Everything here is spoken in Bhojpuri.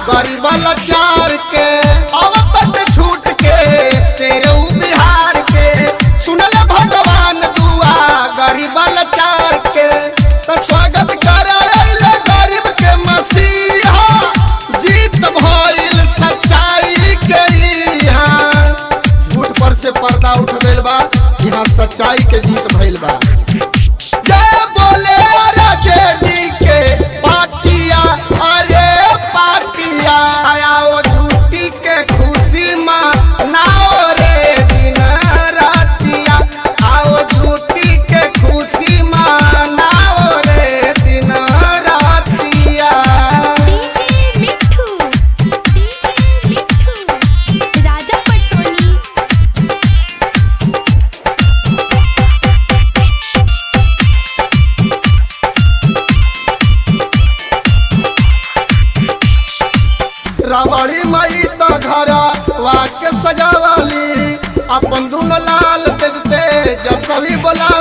गरीब लाचार के अवत छूट के तेरे बिहार के सुनल भगवान दुआ गरीब लाचार के तो स्वागत कर गरीब के मसीहा जीत भइल सच्चाई के यहाँ झूठ पर से पर्दा उठ गइल बा यहाँ सच्चाई के जीत भइल बा। जय बोले राजेडी के पाटिया अरे पाटिया आओ झूठी के खुशी मनाओ रे दिन रातिया आओ झूठी के खुशी मनाओ रे दिन रातिया। डीजे मिट्ठू राजा पटसोनी। रावड़ी मई तो घर वाक्य सजावाली अपन दुनो लाल दे जब सभी बोला